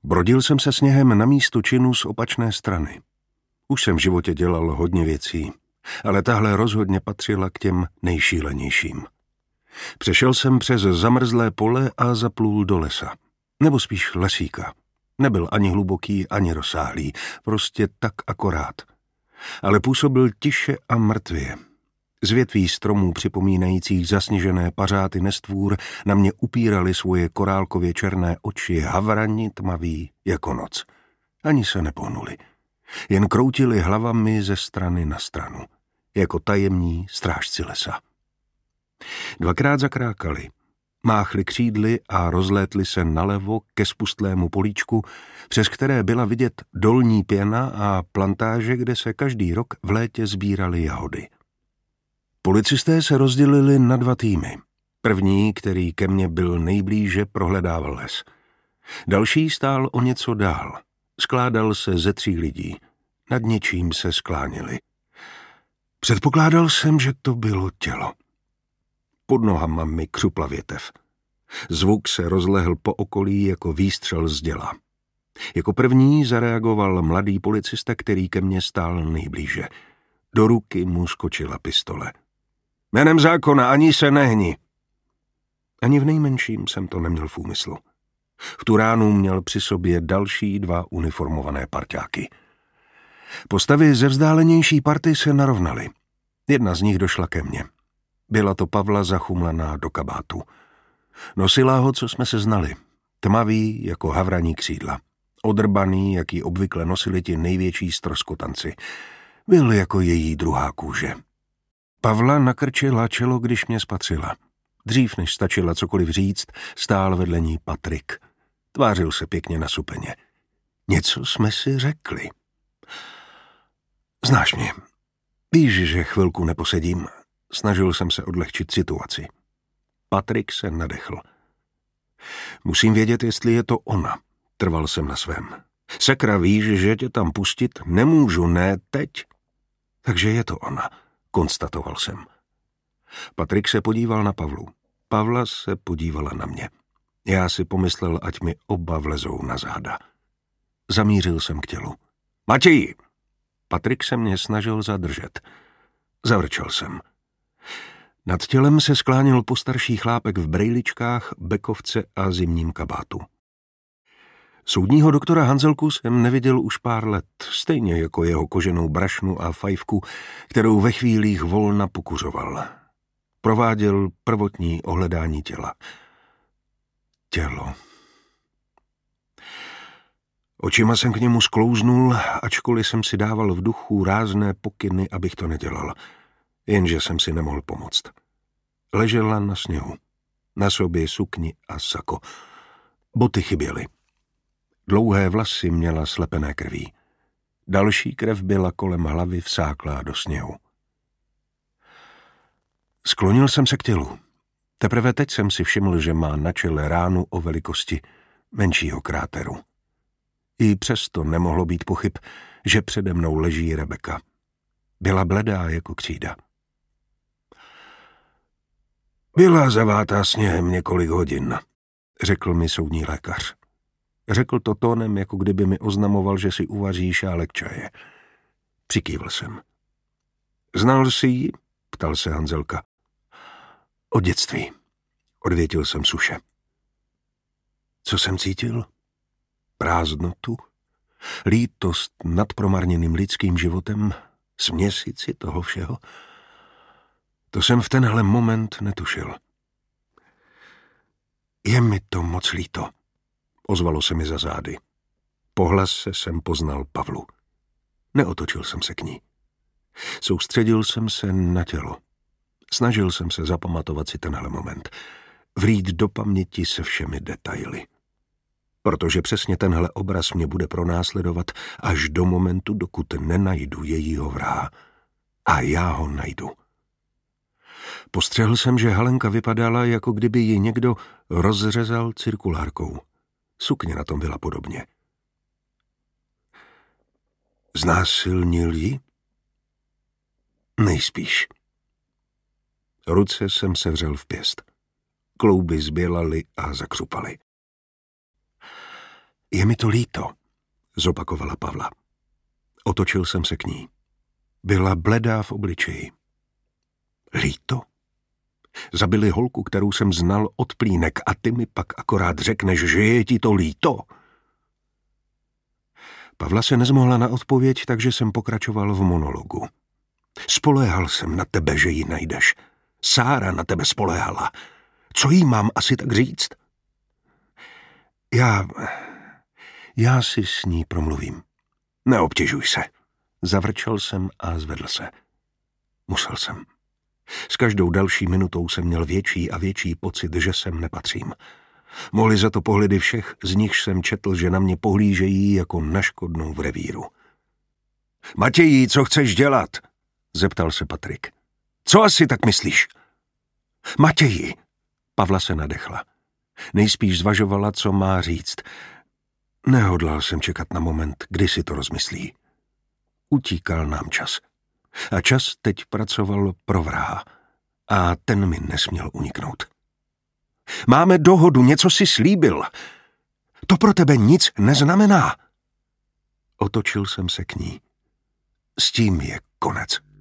Brodil jsem se sněhem na místo činu z opačné strany. Už jsem v životě dělal hodně věcí, ale tahle rozhodně patřila k těm nejšílenějším. Přešel jsem přes zamrzlé pole a zaplul do lesa. Nebo spíš lesíka. Nebyl ani hluboký, ani rozsáhlý, prostě tak akorát. Ale působil tiše a mrtvě. Z větví stromů připomínajících zasněžené pařáty nestvůr na mě upírali svoje korálkově černé oči, havrani tmaví jako noc. Ani se nepohnuli. Jen kroutili hlavami ze strany na stranu, jako tajemní strážci lesa. Dvakrát zakrákali, máchli křídly a rozlétli se nalevo ke spustlému políčku, přes které byla vidět dolní pěna a plantáže, kde se každý rok v létě sbíraly jahody. Policisté se rozdělili na 2 týmy. První, který ke mně byl nejblíže, prohledával les. Další stál o něco dál. Skládal se ze 3 lidí. Nad něčím se skláněli. Předpokládal jsem, že to bylo tělo. Pod nohama mi křupla větev. Zvuk se rozlehl po okolí jako výstřel z děla. Jako první zareagoval mladý policista, který ke mně stál nejblíže. Do ruky mu skočila pistole. Jménem zákona ani se nehni. Ani v nejmenším jsem to neměl v úmyslu. V tu ránu měl při sobě další 2 uniformované parťáky. Postavy ze vzdálenější party se narovnaly. Jedna z nich došla ke mně. Byla to Pavla zachumlaná do kabátu. Nosila ho, co jsme se znali. Tmavý jako havraní křídla. Odrbaný, jaký obvykle nosili ti největší stroskotanci. Byl jako její druhá kůže. Pavla nakrčila čelo, když mě spatřila. Dřív, než stačila cokoliv říct, stál vedle ní Patrik. Tvářil se pěkně nasupeně. Něco jsme si řekli. Znáš mě. Víš, že chvilku neposedím. Snažil jsem se odlehčit situaci. Patrik se nadechl. Musím vědět, jestli je to ona. Trval jsem na svém. Sakra, víš, že tě tam pustit nemůžu, ne teď. Takže je to ona, konstatoval jsem. Patrik se podíval na Pavlu. Pavla se podívala na mě. Já si pomyslel, ať mi oba vlezou na záda. Zamířil jsem k tělu. Matěj! Patrik se mě snažil zadržet. Zavrčel jsem. Nad tělem se skláněl postarší chlápek v brejličkách, bekovce a zimním kabátu. Soudního doktora Hanzelku jsem neviděl už pár let, stejně jako jeho koženou brašnu a fajfku, kterou ve chvílích volna pokuřoval. Prováděl prvotní ohledání těla. Tělo. Očima jsem k němu sklouznul, ačkoliv jsem si dával v duchu rázné pokyny, abych to nedělal. Jenže jsem si nemohl pomoct. Ležela na sněhu. Na sobě sukni a sako. Boty chyběly. Dlouhé vlasy měla slepené krví. Další krev byla kolem hlavy vsáklá do sněhu. Sklonil jsem se k tělu. Teprve teď jsem si všiml, že má na čele ránu o velikosti menšího kráteru. I přesto nemohlo být pochyb, že přede mnou leží Rebeka. Byla bledá jako křída. Byla zavátá sněhem několik hodin, řekl mi soudní lékař. Řekl to tónem, jako kdyby mi oznamoval, že si uvaří šálek čaje. Přikývl jsem. Znal jsi ji? Ptal se Hanzelka. Od dětství, odvětil jsem suše. Co jsem cítil? Prázdnotu? Lítost nad promarněným lidským životem? Směsici toho všeho? To jsem v tenhle moment netušil. Je mi to moc líto, ozvalo se mi za zády. Po hlase jsem poznal Pavlu. Neotočil jsem se k ní. Soustředil jsem se na tělo. Snažil jsem se zapamatovat si tenhle moment. Vrít do paměti se všemi detaily. Protože přesně tenhle obraz mě bude pronásledovat až do momentu, dokud nenajdu jejího vraha. A já ho najdu. Postřehl jsem, že Halenka vypadala, jako kdyby ji někdo rozřezal cirkulárkou. Sukně na tom byla podobně. Znásilnil ji? Nejspíš. Ruce jsem sevřel v pěst. Klouby zbělaly a zakřupaly. Je mi to líto, zopakovala Pavla. Otočil jsem se k ní. Byla bledá v obličeji. Líto? Zabili holku, kterou jsem znal od plínek, a ty mi pak akorát řekneš, že je ti to líto? Pavla se nezmohla na odpověď, takže jsem pokračoval v monologu. Spoléhal jsem na tebe, že ji najdeš. Sára na tebe spoléhala. Co jí mám asi tak říct? Já si s ní promluvím. Neobtěžuj se. Zavrčel jsem a zvedl se. Musel jsem. S každou další minutou jsem měl větší a větší pocit, že sem nepatřím. Mohli za to pohledy všech, z nichž jsem četl, že na mě pohlížejí jako na škodnou v revíru. Matěji, co chceš dělat? Zeptal se Patrik. Co asi tak myslíš? Matěji! Pavla se nadechla. Nejspíš zvažovala, co má říct. Nehodlal jsem čekat na moment, kdy si to rozmyslí. Utíkal nám čas. A čas teď pracoval pro vraha. A ten mi nesměl uniknout. Máme dohodu, něco si slíbil. To pro tebe nic neznamená. Otočil jsem se k ní. S tím je konec.